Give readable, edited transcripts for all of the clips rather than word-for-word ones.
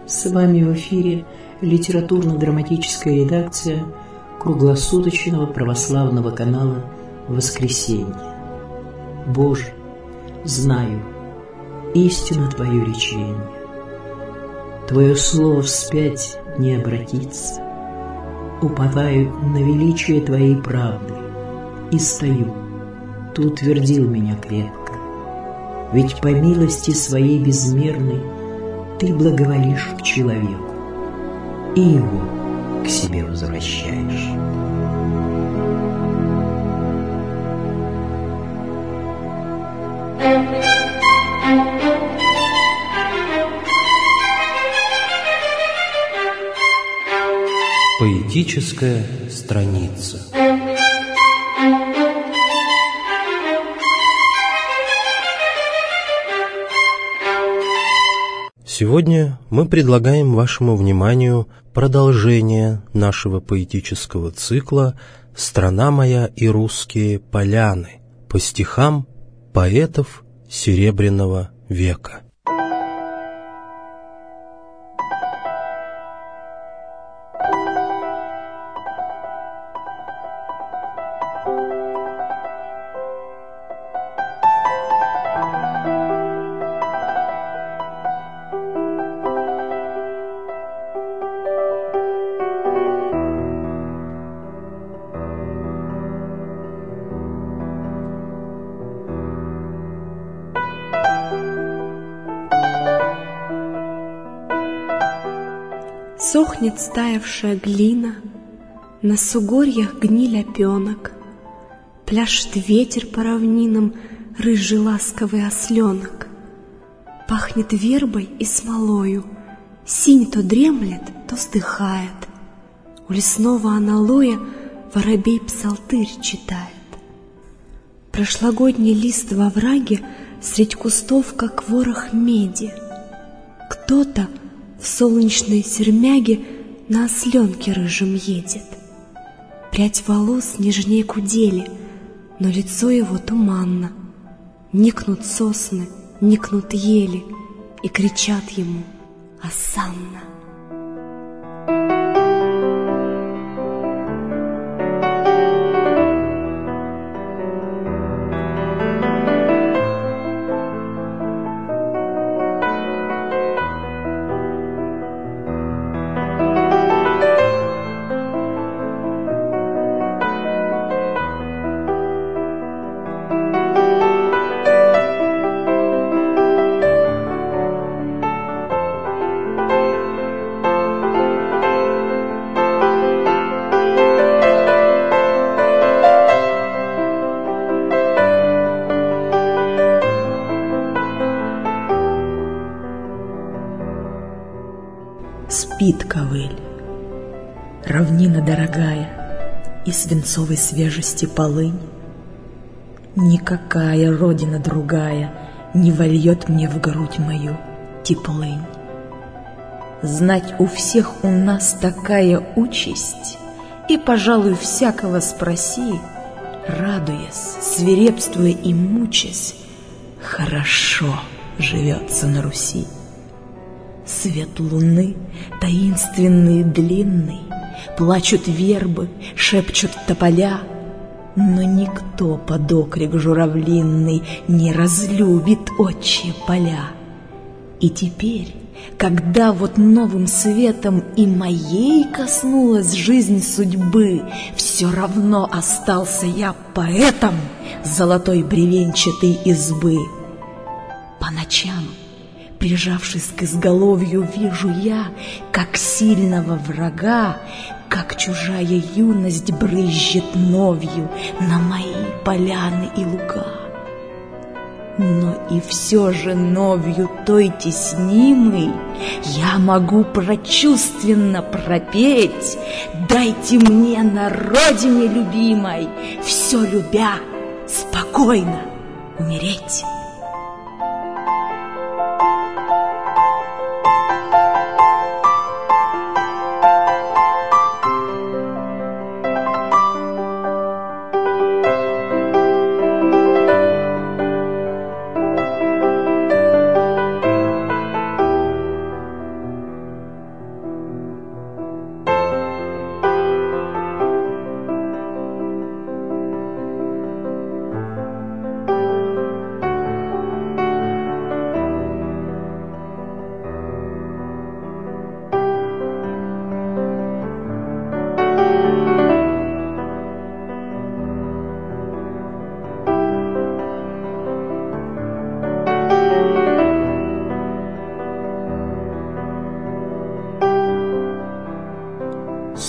С вами в эфире литературно-драматическая редакция круглосуточного православного канала «Воскресенье». Боже, знаю, истина Твое речение. Твое слово вспять не обратится. Уповаю на величие Твоей правды и стою. Ты утвердил меня крепко. Ведь по милости Своей безмерной Ты благоволишь к человеку и его к себе возвращаешь. Поэтическая страница. Сегодня мы предлагаем вашему вниманию продолжение нашего поэтического цикла «Страна моя и русские поляны» по стихам поэтов Серебряного века. Сохнет стаявшая глина, на сугорьях гниль опенок, пляшет ветер по равнинам, рыжий ласковый осленок. Пахнет вербой и смолою, синь то дремлет, то вздыхает. У лесного аналоя воробей псалтырь читает. Прошлогодний лист во враге средь кустов, как ворох меди. Кто-то в солнечной сермяге на осленке рыжем едет. Прядь волос нежней кудели, но лицо его туманно. Никнут сосны, никнут ели и кричат ему «Осанна!». Спит ковыль, равнина дорогая, и свинцовой свежести полынь. Никакая родина другая не вольет мне в грудь мою теплынь. Знать у всех у нас такая участь, и, пожалуй, всякого спроси, радуясь, свирепствуя и мучаясь, хорошо живется на Руси. Свет луны, таинственный и длинный, плачут вербы, шепчут тополя, но никто под окрик журавлиный не разлюбит отчие поля. И теперь, когда вот новым светом и моей коснулась жизнь судьбы, все равно остался я поэтом золотой бревенчатой избы. По ночам, прижавшись к изголовью, вижу я, как сильного врага, как чужая юность брызжет новью на мои поляны и луга. Но и все же новью той теснимой я могу прочувственно пропеть: дайте мне на родине любимой, все любя, спокойно умереть.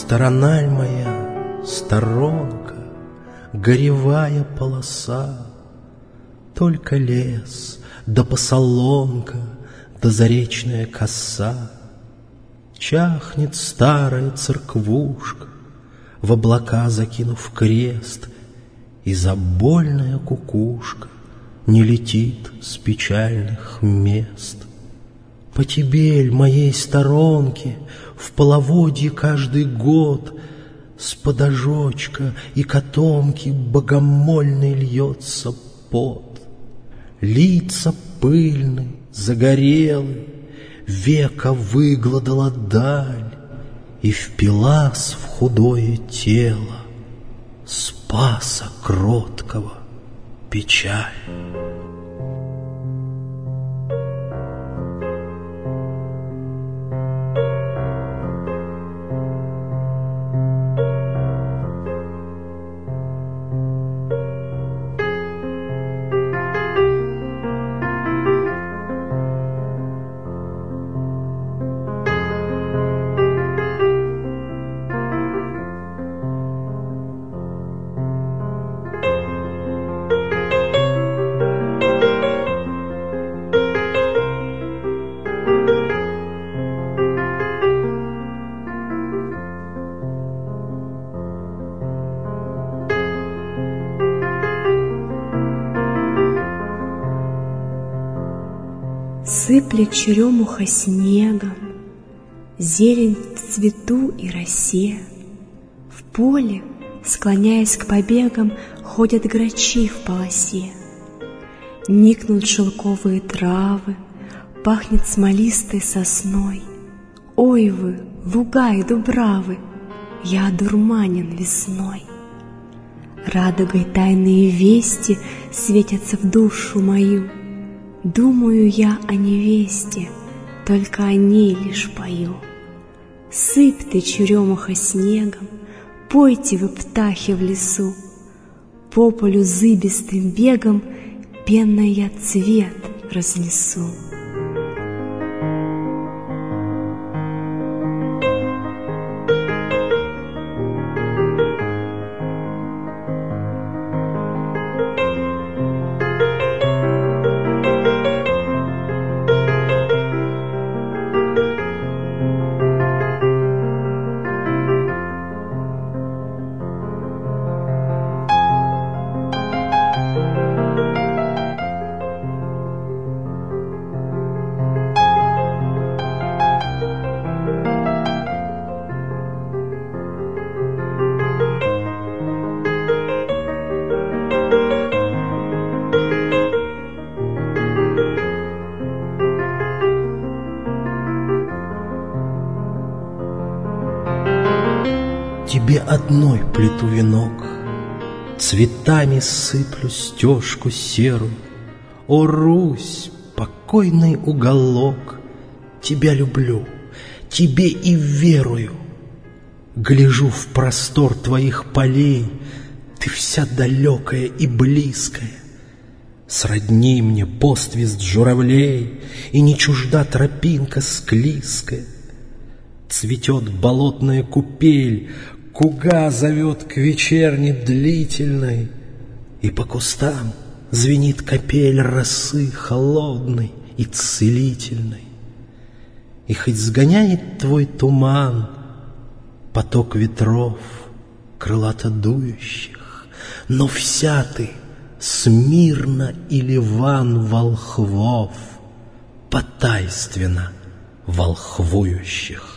Сторона моя, сторонка, горевая полоса, только лес, да посолонка, да заречная коса. Чахнет старая церквушка, в облака закинув крест, и забольная кукушка не летит с печальных мест. Потебель моей сторонки в половодье каждый год с подожочка и котомки богомольный льется пот. Лица пыльны, загорелы, века выгладала даль и впилась в худое тело Спаса кроткого печаль. Сыплет черемуха снегом, зелень в цвету и росе. В поле, склоняясь к побегам, ходят грачи в полосе. Никнут шелковые травы, пахнет смолистой сосной. Ой вы, луга и дубравы, я одурманен весной. Радугой тайные вести светятся в душу мою. Думаю я о невесте, только о ней лишь пою. Сыпь ты, черемуха, снегом, пойте вы, птахи, в лесу. По полю зыбистым бегом пенный я цвет разнесу. Тебе одной плету венок, цветами сыплю стежку серую. О, Русь, покойный уголок, тебя люблю, тебе и верую. Гляжу в простор твоих полей, ты вся далекая и близкая. Сродни мне посвист журавлей, и не чужда тропинка склизкая. Цветет болотная купель, куга зовет к вечерне длительной, и по кустам звенит капель росы холодной и целительной. И хоть сгоняет твой туман поток ветров крылато дующих, но вся ты Смирна и Ливан волхвов, потайственно волхвующих.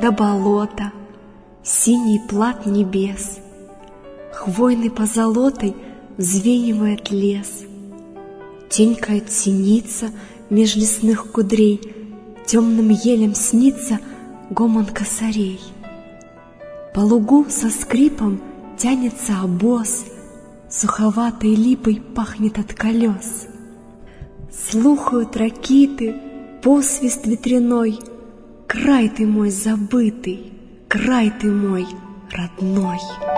да болото, синий плат небес. Хвойный позолотой взвенивает лес. Тенькает синица меж лесных кудрей, темным елем снится гомон косарей. По лугу со скрипом тянется обоз, суховатой липой пахнет от колес. Слухают ракиты, посвист ветряной. Край ты мой забытый, край ты мой родной.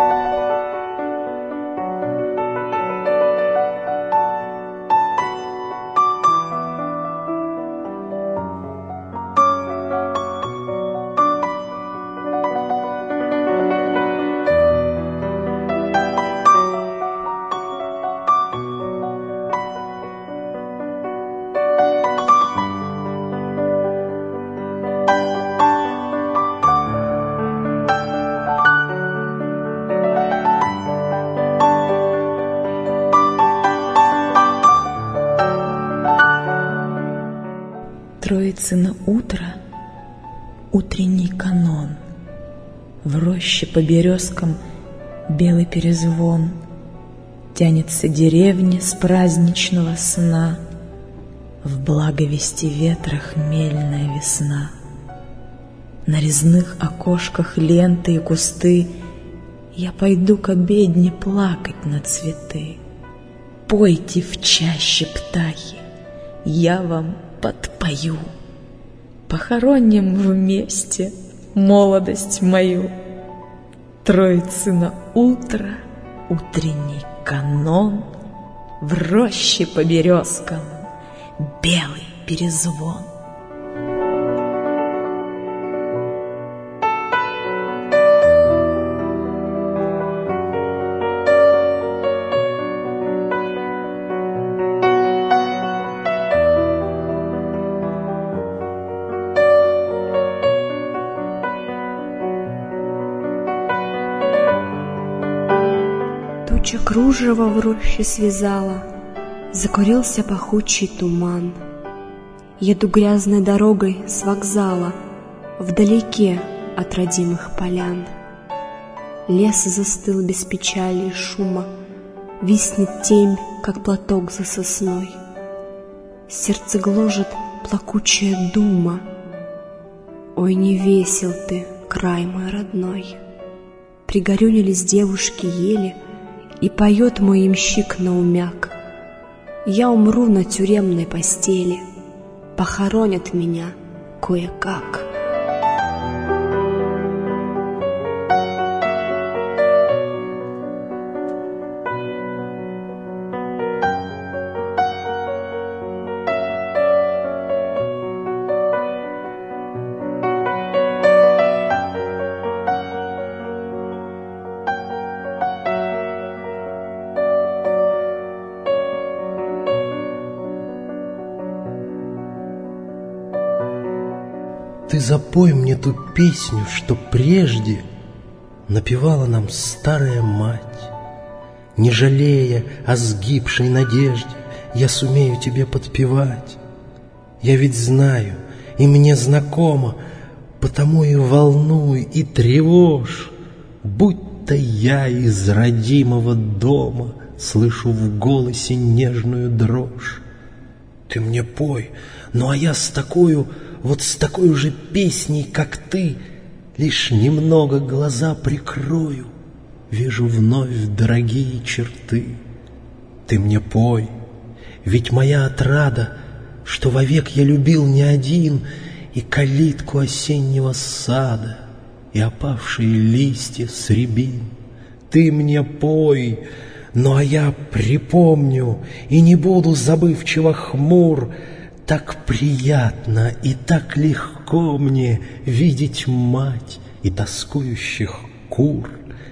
Троицыно утро, утренний канон. В роще по березкам белый перезвон. Тянется деревня с праздничного сна. В благовести ветра хмельная весна. На резных окошках ленты и кусты я пойду к обедне плакать на цветы. Пойте в чаще, птахи, я вам подпою. Похороним вместе молодость мою. Троицыно утро, утренний канон. В роще по березкам белый перезвон. Туча кружева в роще связала, закурился пахучий туман. Еду грязной дорогой с вокзала, вдалеке от родимых полян. Лес застыл без печали и шума, виснет темь, как платок за сосной. Сердце гложет плакучая дума. Ой, не весел ты, край мой родной. Пригорюнились девушки ели, и поет мой ямщик наумяк. Я умру на тюремной постели, похоронят меня кое-как. Ты запой мне ту песню, что прежде напевала нам старая мать. Не жалея о сгибшей надежде, я сумею тебе подпевать. Я ведь знаю, и мне знакомо, потому и волнуй, и тревожь. Будь-то я из родимого дома слышу в голосе нежную дрожь. Ты мне пой, ну а я с такою, вот с такой же песней, как ты, лишь немного глаза прикрою, вижу вновь дорогие черты. Ты мне пой, ведь моя отрада, что вовек я любил не один, и калитку осеннего сада, и опавшие листья с рябин. Ты мне пой, ну а я припомню и не буду забывчиво хмур. Так приятно и так легко мне видеть мать и тоскующих кур.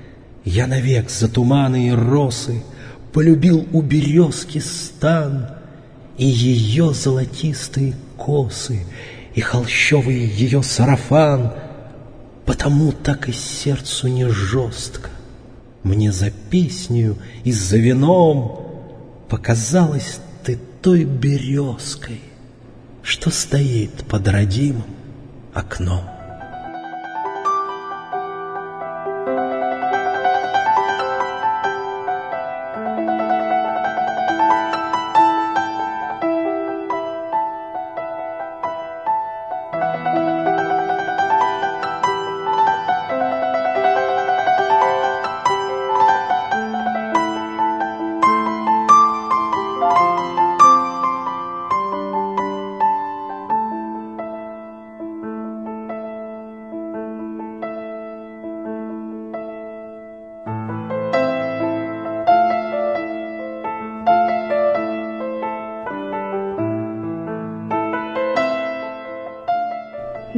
Я навек за туманы и росы полюбил у березки стан, и ее золотистые косы, и холщовый ее сарафан. Потому так и сердцу не жестко. Мне за песнею и за вином показалась ты той березкой, что стоит под родимым окном.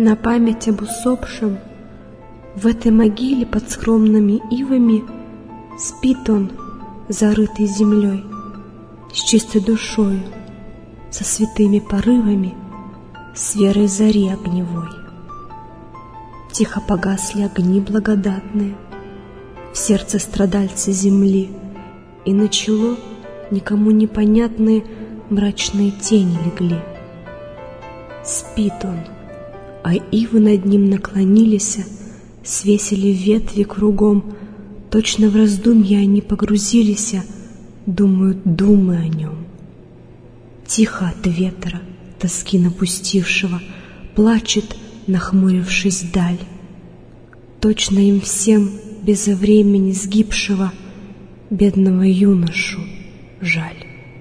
На память об усопшем в этой могиле под скромными ивами спит он, зарытый землей, с чистой душою, со святыми порывами, с верой зари огневой. Тихо погасли огни благодатные в сердце страдальца земли, и на чело никому непонятные мрачные тени легли. Спит он, а ивы над ним наклонились, свесили ветви кругом, точно в раздумья они погрузились, думают думы о нем. Тихо от ветра, тоски напустившего, плачет, нахмурившись даль. Точно им всем безо времени сгибшего бедного юношу жаль.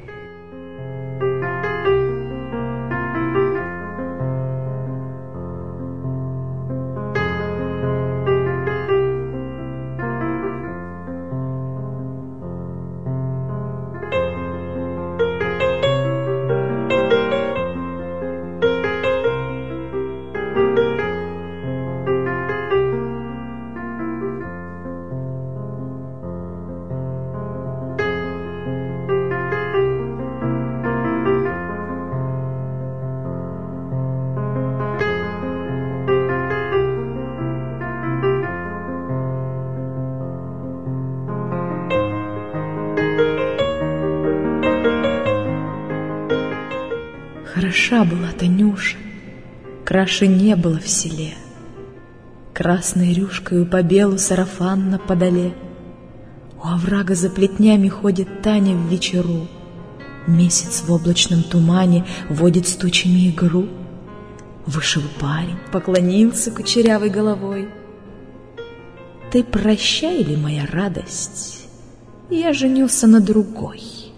Хороша была Танюша, краше не было в селе. Красной рюшкою по белу сарафан по доле. У оврага за плетнями ходит Таня в вечеру. Месяц в облачном тумане водит с тучами игру. Вышел парень, поклонился кучерявой головой. Ты прощай ли, моя радость, я женился на другой.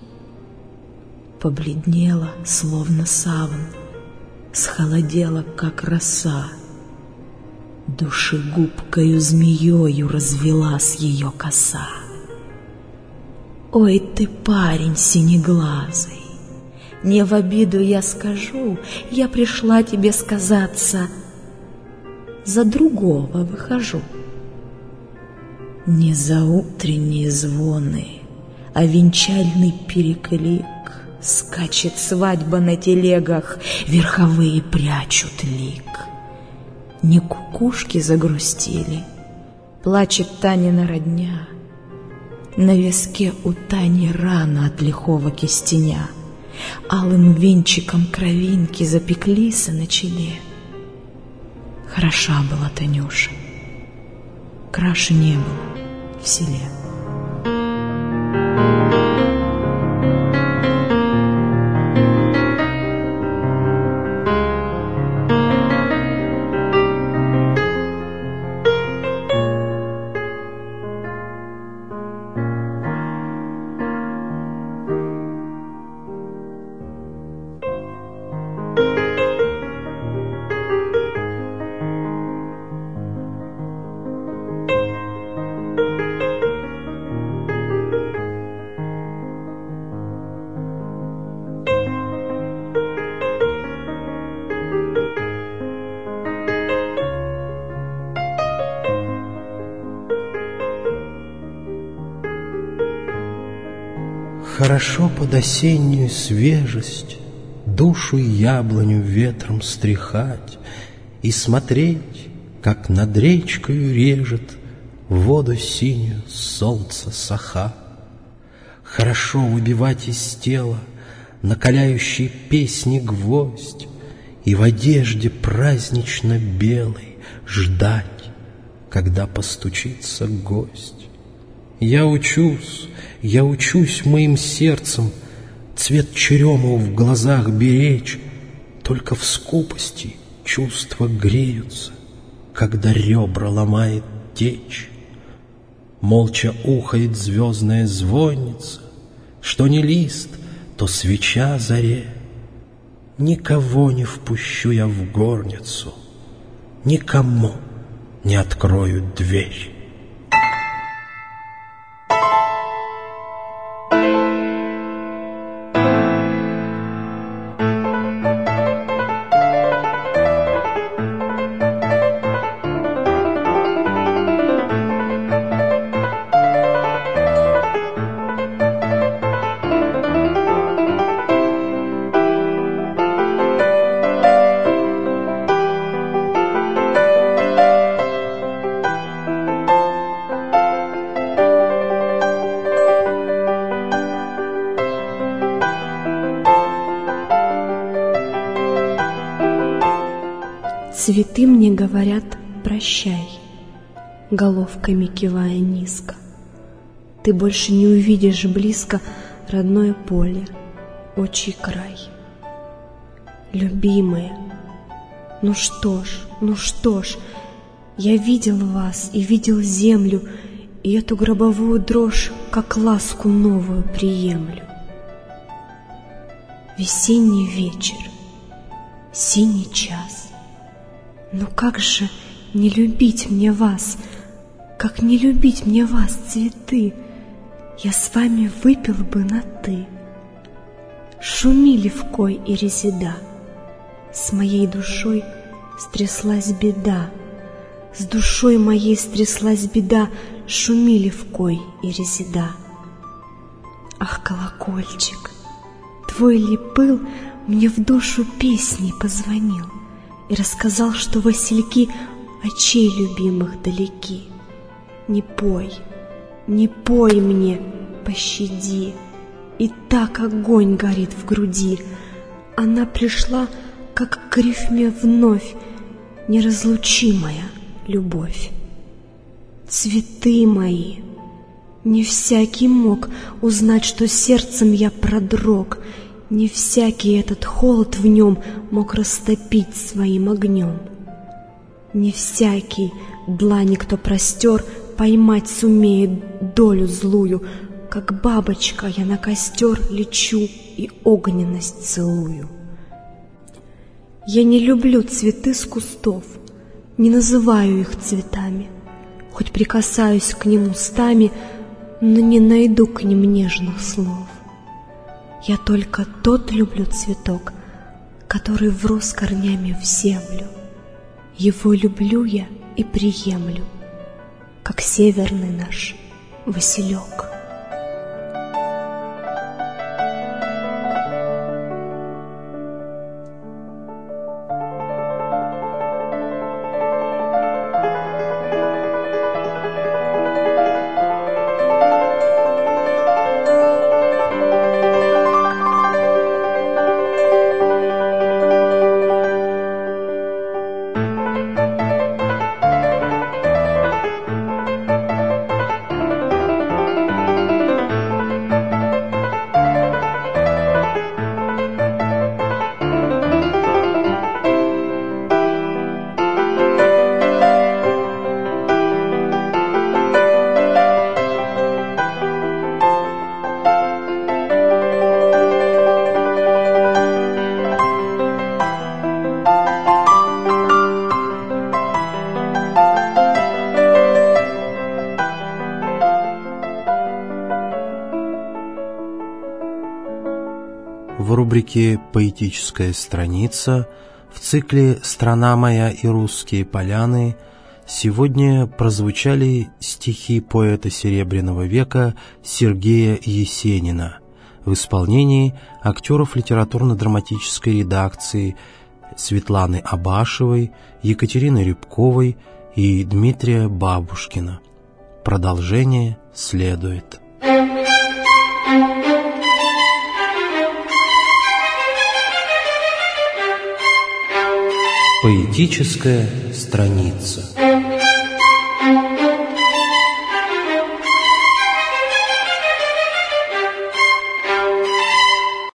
Побледнела, словно саван, схолодела, как роса. Душегубкою змеёю развелась ее коса. Ой, ты, парень синеглазый, не в обиду я скажу, я пришла тебе сказаться, за другого выхожу. Не за утренние звоны, а венчальный переклик. Скачет свадьба на телегах, верховые прячут лик. Не кукушки загрустили, плачет Танина родня. На виске у Тани рана от лихого кистеня. Алым венчиком кровинки запеклись на челе. Хороша была Танюша, краше не было в селе. Хорошо под осеннюю свежесть душу яблоню ветром стряхать и смотреть, как над речкою режет воду синюю солнце саха. Хорошо выбивать из тела накаляющий песни гвоздь и в одежде празднично белой ждать, когда постучится гость. Я учусь моим сердцем цвет черемов в глазах беречь, только в скупости чувства греются, когда ребра ломает течь. Молча ухает звездная звонница, что не лист, то свеча заре. Никого не впущу я в горницу, никому не открою дверь. цветы мне говорят «прощай», головками кивая низко. Ты больше не увидишь близко родное поле, отчий край. Любимые, ну что ж, я видел вас и видел землю, и эту гробовую дрожь, как ласку новую, приемлю. Весенний вечер, синий час. Ну как же не любить мне вас, как не любить мне вас, цветы? Я с вами выпил бы на «ты». Шуми Левкой и Резеда, с моей душой стряслась беда, с душой моей стряслась беда, шуми Левкой и Резеда. Ах, колокольчик, твой ли пыл мне в душу песней позвонил и рассказал, что васильки очей любимых далеки. Не пой мне, пощади, и так огонь горит в груди. Она пришла, как к рифме вновь, неразлучимая любовь. Цветы мои, не всякий мог узнать, что сердцем я продрог, не всякий этот холод в нем мог растопить своим огнем. Не всякий длани, кто простер, поймать сумеет долю злую, как бабочка я на костер лечу и огненность целую. Я не люблю цветы с кустов, не называю их цветами, хоть прикасаюсь к ним устами, но не найду к ним нежных слов. Я только тот люблю цветок, который врос корнями в землю. Его люблю я и приемлю, как северный наш василек. В рубрике «Поэтическая страница» в цикле «Страна моя и русские поляны» сегодня прозвучали стихи поэта Серебряного века Сергея Есенина в исполнении актеров литературно-драматической редакции Светланы Абашевой, Екатерины Рябковой и Дмитрия Бабушкина. Продолжение следует. Поэтическая страница.